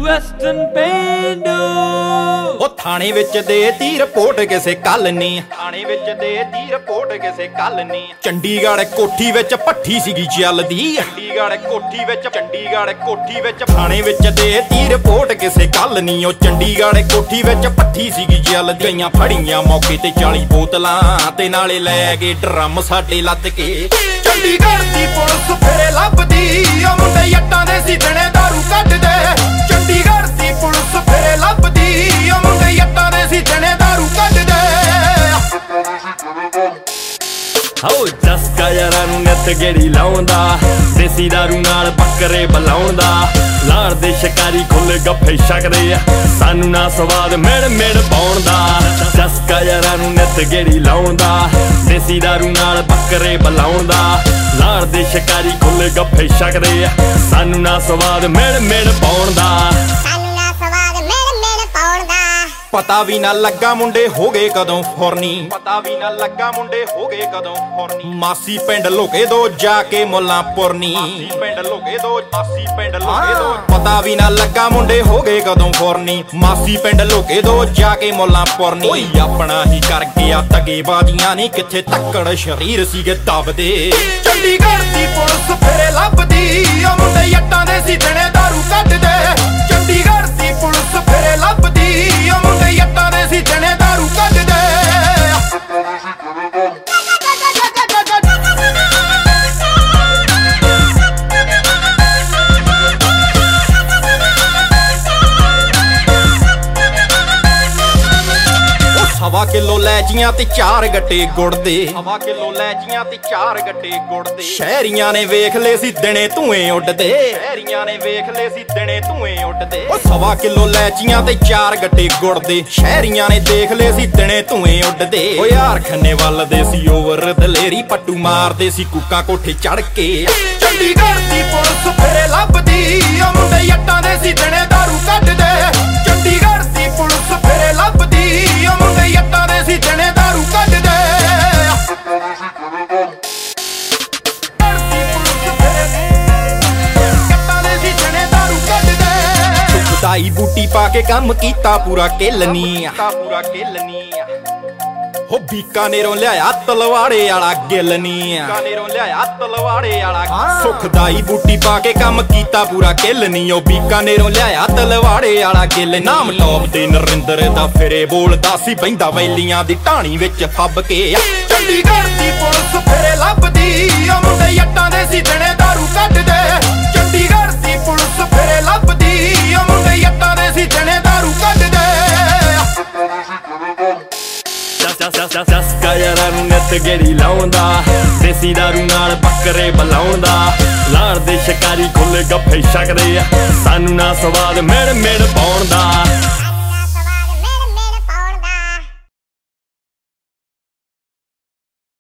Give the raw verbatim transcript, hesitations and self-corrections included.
western ਪੇਂਡੂ ਉਹ ਥਾਣੇ ਵਿੱਚ ਦੇ ਤੀ ਰਿਪੋਰਟ ਕਿਸੇ ਕੱਲ ਨੀ ਥਾਣੇ ਵਿੱਚ ਦੇ ਤੀ ਰਿਪੋਰਟ ਕਿਸੇ ਕੱਲ ਨੀ ਚੰਡੀਗੜ੍ਹ ਕੋਠੀ ਵਿੱਚ ਭੱਠੀ ਸੀਗੀ ਚੱਲਦੀ ਚੰਡੀਗੜ੍ਹ ਕੋਠੀ ਵਿੱਚ ਚੰਡੀਗੜ੍ਹ ਕੋਠੀ ਵਿੱਚ ਥਾਣੇ ਵਿੱਚ ਦੇ ਤੀ ਰਿਪੋਰਟ ਕਿਸੇ ਕੱਲ ਨੀ ਉਹ ਚੰਡੀਗੜ੍ਹ ਕੋਠੀ ਵਿੱਚ ਭੱਠੀ ਸੀਗੀ ਚੱਲਦੀ ਗਈਆਂ ਫੜੀਆਂ ਮੌਕੇ ਤੇ ਚਾਲੀ ਬੋਤਲਾਂ ਤੇ ਨਾਲੇ ਲੈ ਗਏ ਡਰਮ ਸਾਡੇ ਲੱਦ ਕੇ ਚੰਡੀਗੜ੍ਹ ਦੀ ਪੁਲਿਸ ਫੇਰੇ ਲੱਭਦੀ ਉਹ ਮੁੰਡੇ ਜੱਟਾਂ ਦੇ ਸੀ ਦਿਨੇ ਦਾਰੂ ਕੱਢਦੇ ਚੰਡੀਗੜ੍ਹ ਦੀ ਪੁਲਿਸ ਫੇਰੇ ਲੱਭਦੀ ਉਹ ਮੁੰਡੇ ਜੱਟਾਂ ਦੇ ਸੀ ਦਿਨੇ ਦਾਰੂ ਕੱਢਦੇ ਹੋ ਜਸਕਾ ਯਾਰਾਂ ਨੂੰ ਨਿੱਤ ਗੇੜੀ ਲਾਉਂਦਾ ਦੇਸੀ ਦਾਰੂ ਨਾਲ ਬੱਕਰੇ ਬਲਾਉਂਦਾ ਲਾੜ ਦੇ ਸ਼ਿਕਾਰੀ ਖੁੱਲੇ ਗੱਫੇ ਛਕਦੇ ਆ ਸਾਨੂੰ ਨਾ ਸਵਾਦ ਮਿਣ ਮਿਣ ਪਾਉਣ ਦਾ ਜਸਕਾ ਯਾਰਾਂ ਨੂੰ ਨਿੱਤ ਗੇੜੀ ਲਾਉਂਦਾ ਦੇਸੀ ਦਾਰੂ ਨਾਲ ਬੱਕਰੇ ਬਲਾਉਂਦਾ ਲਾੜ ਦੇ ਸ਼ਿਕਾਰੀ ਖੁੱਲੇ ਗੱਫੇ ਛਕਦੇ ਆ ਸਾਨੂੰ ਨਾ ਸਵਾਦ ਮਿਣ ਮਿਣ ਪਾਉਣ ਦਾ ਪਤਾ ਵੀ ਨਾ ਲੱਗਾ ਮੁੰਡੇ ਹੋ ਗਏ ਕਦੋਂ ਫੁਰਨੀ ਪਤਾ ਵੀ ਨਾ ਲੱਗਾ ਮੁੰਡੇ ਹੋ ਗਏ ਕਦੋਂ ਫੁਰਨੀ ਮਾਸੀ ਪਿੰਡ ਲੁਕੇ ਦੋ ਜਾ ਕੇ ਮੁੱਲਾਂ ਪੁਰਨੀ ਮਾਸੀ ਪਿੰਡ ਲੁਕੇ ਦੋ ਮਾਸੀ ਪਿੰਡ ਲੁਕੇ ਦੋ ਪਤਾ ਵੀ ਨਾ ਲੱਗਾ ਮੁੰਡੇ ਹੋ ਗਏ ਕਦੋਂ ਫੁਰਨੀ ਮਾਸੀ ਪਿੰਡ ਲੁਕੇ ਦੋ ਜਾ ਕੇ ਮੁੱਲਾਂ ਪੁਰਨੀ ਓਏ ਆਪਣਾ ਹੀ ਕਰ ਗਿਆ ਤਗੇ ਬਾਦੀਆਂ ਨਹੀਂ ਕਿੱਥੇ ਤੱਕੜ ਸ਼ਰੀਰ ਸੀਗੇ ਦਬਦੇ ਚੰਡੀਗੜ੍ਹ ਦੀ ਪੁਲਿਸ ਫੇਰੇ ਲੱਭਦੀ ਉਹ ਮੁੰਡੇ ਜੱਟਾਂ ਦੇ ਸੀ ਦਿਨੇ ਦਾਰੂ ਕੱਢਦੇ ਚੰਡੀਗੜ੍ਹ ਦੀ ਪੁਲਿਸ ਫੇਰੇ ਲੱਭਦੀ ਉਹ ਮੁੰਡੇ ਜੱਟਾਂ ਦੇ ਸੀ ਦਿਨੇ ਦਾਰੂ ਕੱਢਦੇ ਸਵਾ ਕਿਲੋ ਲੈਚੀਆਂ ਤੇ ਚਾਰ ਗੱਟੇ ਗੁੜ ਦੇ ਸਵਾ ਕਿਲੋ ਲੈਚੀਆਂ ਤੇ ਚਾਰ ਗੱਟੇ ਗੁੜ ਦੇ ਸ਼ਹਿਰੀਆਂ ਨੇ ਵੇਖ ਲਏ ਸੀ ਦਿਨੇ ਧੂਏ ਉੱਡਦੇ ਸ਼ਹਿਰੀਆਂ ਨੇ ਵੇਖ ਲਏ ਸੀ ਦਿਨੇ ਧੂਏ ਉੱਡਦੇ ਉਹ ਸਵਾ ਕਿਲੋ ਲੈਚੀਆਂ ਤੇ ਚਾਰ ਗੱਟੇ ਗੁੜ ਦੇ ਸ਼ਹਿਰੀਆਂ ਨੇ ਦੇਖ ਲਏ ਸੀ ਦਿਨੇ ਧੂਏ ਉੱਡਦੇ ਓ ਯਾਰ ਖੰਨੇ ਵੱਲ ਦੇ ਸੀ ਓਵਰ ਦਲੇਰੀ ਪੱਟੂ ਮਾਰਦੇ ਸੀ ਕੁੱਕਾਂ ਕੋਠੇ ਚੜ ਕੇ ਚੰਡੀਗੜ੍ਹ ਦੀ ਪੁਲਿਸ ਫੇਰੇ ਲੱਭਦੀ ਉਹ ਮੁੰਡੇ ਜੱਟਾਂ ਦੇ ਸੀ ਦਿਨੇ ਦਾਰੂ ਕੱਢਦੇ ਚੰਡੀਗੜ੍ਹ ਦੀ ਪੁਲਿਸ ਫੇਰੇ ਲੱਭਦੀ ਉਹ ਮੁੰਡੇ ਜੱਟਾਂ ਦੇ ਸੀ ਦਿਨੇ ਦਾਰੂ ਕੱਢਦੇ ਦਾਈ ਬੂਟੀ ਪਾ ਕੇ ਕੰਮ ਕੀਤਾ ਪੂਰਾ ਕਿਲਨੀ ਪੂਰਾ ਕਿਲਨੀ ਹੋ ਬੀਕਾਨੇਰੋਂ ਲਿਆਇਆ ਤਲਵਾੜੇ ਵਾਲਾ ਗਿਲਨੀ ਬੀਕਾਨੇਰੋਂ ਲਿਆਇਆ ਤਲਵਾੜੇ ਵਾਲਾ ਸੁਖਦਾਈ ਬੂਟੀ ਪਾ ਕੇ ਕੰਮ ਕੀਤਾ ਪੂਰਾ ਕਿਲਨੀ ਉਹ ਬੀਕਾਨੇਰੋਂ ਲਿਆਇਆ ਤਲਵਾੜੇ ਵਾਲਾ ਗਿਲ ਨਾਮ ਟੌਪ ਤੇ ਨਰਿੰਦਰ ਦਾ ਫਿਰੇ ਬੋਲਦਾ ਸੀ ਬੈਂਦਾ ਵੈਲੀਆਂ ਦੀ ਢਾਣੀ ਵਿੱਚ ਫੱਬ ਕੇ ਚੰਡੀਗੜ੍ਹ ਦੀ ਪੁਲਿਸ ਫੇਰੇ ਲੱਭਦੀ ਉਹ ਮੁੰਡੇ ਜੱਟਾਂ ਦੇ ਸੀ ਦਿਨੇ ਦਾਰੂ ਕੱਢਦੇ ਚੰਡੀਗੜ੍ਹ ਦੀ ਪੁਲਿਸ ਫੇਰੇ ਲੱਭਦੀ ਉਹ ਮੁੰਡੇ ਜੱਟਾਂ ਦੇ ਸੀ ਦਿਨੇ ਦਾਰੂ ਕੱਢਦੇ ਜਸਕਾ ਯਾਰਾਂ ਨੂੰ ਨਿੱਤ ਗੇੜੀ ਲਾਉਂਦਾ ਦੇਸੀ ਦਾਰੂ ਨਾਲ ਬੱਕਰੇ ਬਲਾਉਂਦਾ ਲਾੜ ਦੇ ਸ਼ਿਕਾਰੀ ਖੁੱਲੇ ਗੱਫੇ ਛਕਦੇ ਆ ਸਾਨੂੰ ਨਾ ਸਵਾਦ ਮਿਣ ਮਿਣ ਪਾਉਣ ਦਾ